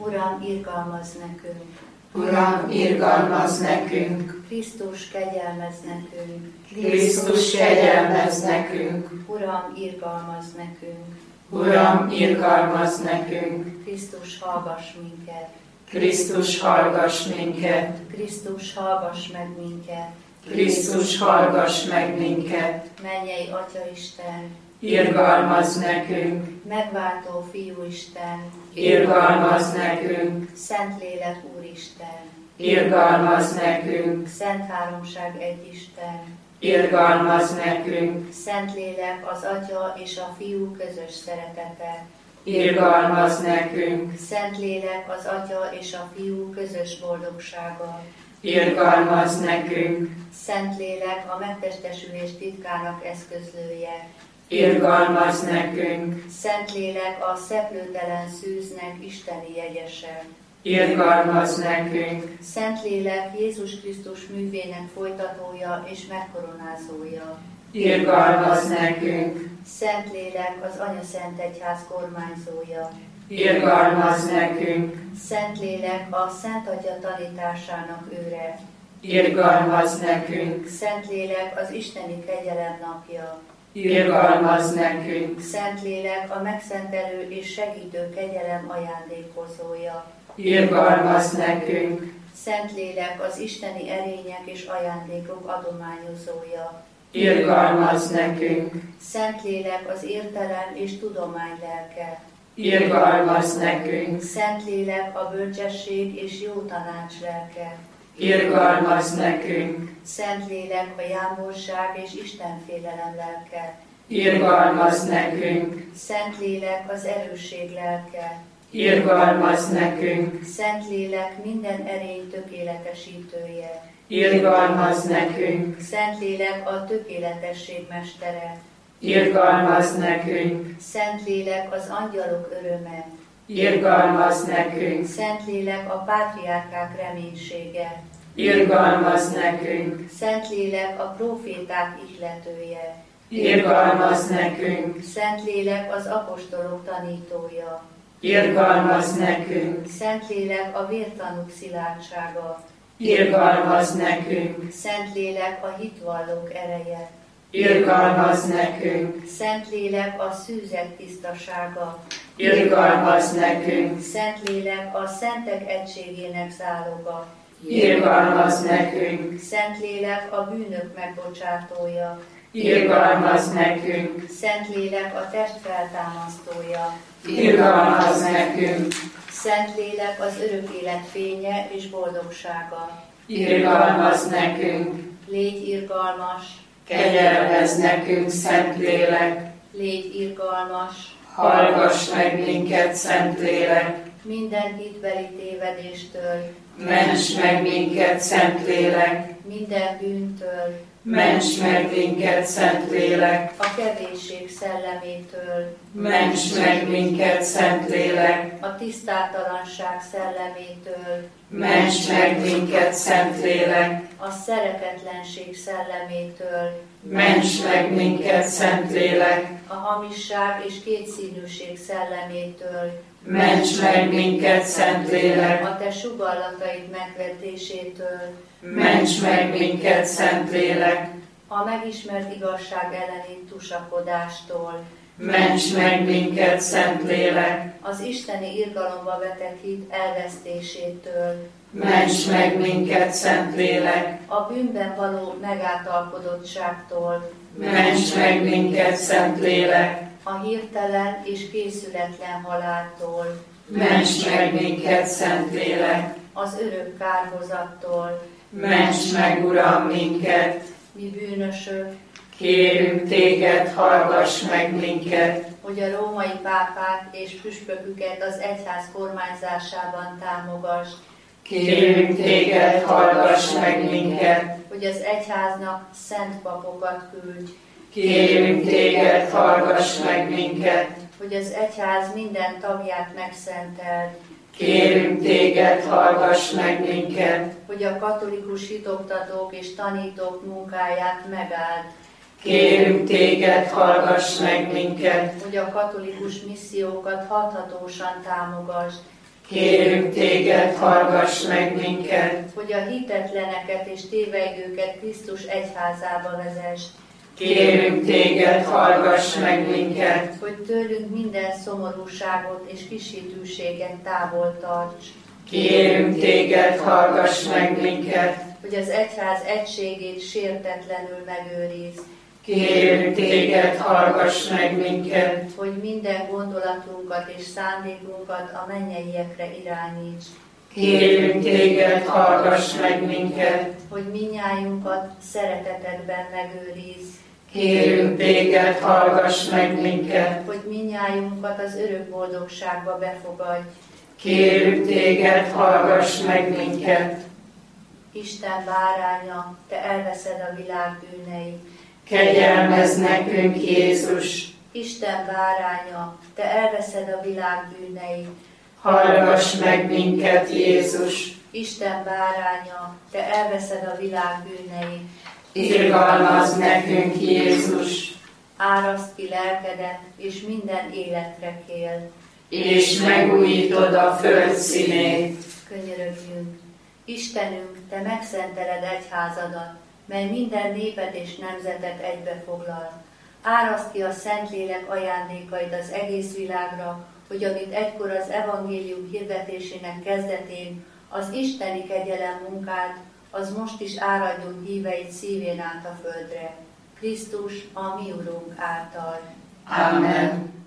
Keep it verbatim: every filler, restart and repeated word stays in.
Uram, irgalmazz nekünk! Uram, irgalmazz nekünk! Krisztus, kegyelmezz nekünk! Krisztus, kegyelmezz nekünk! Uram, irgalmazz nekünk! Uram, irgalmazz nekünk! Krisztus, hallgass minket! Krisztus, hallgass minket! Krisztus, hallgass meg minket! Krisztus, hallgass meg minket! Mennyei Atyaisten! Irgalmazz nekünk! Megváltó Fiúisten! Irgalmazz nekünk! Szentlélek Úristen! Irgalmazz nekünk! Szent Háromság Egyisten! Irgalmazz nekünk! Szentlélek az Atya és a Fiú közös szeretete! Irgalmazz nekünk! Szentlélek az Atya és a Fiú közös boldogsága! Irgalmazz nekünk! Szentlélek a megtestesülés titkának eszközlője! Irgalmazz nekünk! Szentlélek a szeplőtelen szűznek isteni jegyese! Irgalmazz nekünk! Szentlélek Jézus Krisztus művének folytatója és megkoronázója! Irgalmazz nekünk! Szentlélek az Anya-Szent Egyház kormányzója! Irgalmazz nekünk! Szentlélek a Szent Atya tanításának őre! Irgalmazz nekünk! Szentlélek az isteni kegyelem napja! Irgalmazz nekünk! Szentlélek a megszentelő és segítő kegyelem ajándékozója! Irgalmazz nekünk! Szentlélek az isteni erények és ajándékok adományozója! Irgalmazz nekünk! Szentlélek az értelem és tudomány lelke! Irgalmazz nekünk! Szentlélek a bölcsesség és jó tanács lelke! Irgalmazz nekünk! Szentlélek a jámborság és istenfélelem lelke! Irgalmazz nekünk! Szentlélek az erősség lelke! Irgalmazz nekünk! Szentlélek minden erény tökéletesítője! Irgalmazz nekünk! Szentlélek a tökéletesség mestere! Irgalmazz nekünk! Szentlélek az angyalok öröme! Irgalmazz nekünk! Szentlélek a pátriárkák reménysége! Irgalmazz nekünk! Szentlélek a próféták ihletője! Irgalmazz nekünk! Szentlélek az apostolok tanítója! Irgalmazz nekünk! Szentlélek a vértanúk szilárdsága! Irgalmazz nekünk! Szentlélek a hitvallók ereje! Irgalmazz nekünk! Szentlélek a szűzek tisztasága! Irgalmazz nekünk! Szentlélek a szentek egységének záloga! Irgalmazz nekünk! Szentlélek a bűnök megbocsátója! Irgalmazz nekünk! Szentlélek a test feltámasztója! Irgalmazz nekünk! Szentlélek az örök élet fénye és boldogsága! Irgalmazz nekünk! Légy irgalmas! Kegyelmezz nekünk, Szentlélek! Légy irgalmas! Hallgass meg minket, Szentlélek! Minden hitbeli tévedéstől! Ments meg minket, Szentlélek! Minden bűntől! Ments meg minket, Szentlélek! A kevésség szellemétől! Ments meg minket, Szentlélek! A tisztátalanság szellemétől! Ments meg minket, Szentlélek! A szeretetlenség szellemétől! Ments meg minket, Szentlélek! A hamisság és kétszínűség szellemétől! Ments meg minket, Szentlélek! A te sugallataid megvetésétől! Ments meg minket, Szentlélek! A megismert igazság elleni tusakodástól! Ments meg minket, Szentlélek! Az isteni irgalomba vetett hit elvesztésétől! Ments meg minket, Szentlélek! A bűnben való megátalkodottságtól! Ments meg minket, Szentlélek! A hirtelen és készületlen haláltól! Ments meg minket, Szentlélek! Az örök kárhozattól! Ments meg, Uram, minket! Mi bűnösök! Kérünk téged, hallgass meg minket! Hogy a római pápát és püspöküket az egyház kormányzásában támogass! Kérünk téged, hallgass meg minket! Hogy az egyháznak szent papokat küldj! Kérünk téged, hallgass meg minket! Hogy az egyház minden tagját megszenteld! Kérünk téged, hallgass meg minket! Hogy a katolikus hitoktatók és tanítók munkáját megáld! Kérünk téged, hallgass meg minket! Hogy a katolikus missziókat hathatósan támogasd! Kérünk téged, hallgass meg minket. Hogy a hitetleneket és tévegőket Krisztus egyházába vezess. Kérünk téged, hallgass meg minket. Hogy tőlünk minden szomorúságot és kisítőséget távol tarts. Kérünk téged, hallgass meg minket. Hogy az egyház egységét sértetlenül megőrizd. Kérünk téged, hallgass meg minket. Hogy minden gondolatunkat és szándékunkat a mennyeiekre irányíts. Kérünk téged, hallgass meg minket. Hogy minnyájunkat szeretetedben megőrizd. Kérünk téged, hallgass meg minket. Hogy minnyájunkat az örök boldogságba befogadj. Kérünk téged, hallgass meg minket. Isten báránya, te elveszed a világ bűneit. Kegyelmezz nekünk, Jézus. Isten báránya, te elveszed a világ bűneit. Hallgass meg minket, Jézus. Isten báránya, te elveszed a világ bűneit. Irgalmazz nekünk, Jézus. Áraszd ki lelkedet, és minden életre kél. És megújítod a föld színét. Könyörögjünk. Istenünk, te megszenteled egyházadat, mely minden népet és nemzetet egybefoglal. Áraszd ki a Szentlélek ajándékait az egész világra, hogy amit egykor az evangélium hirdetésének kezdetén az isteni kegyelem munkált, az most is áradjon híveit szívén át a földre. Krisztus, a mi Urunk által. Amen.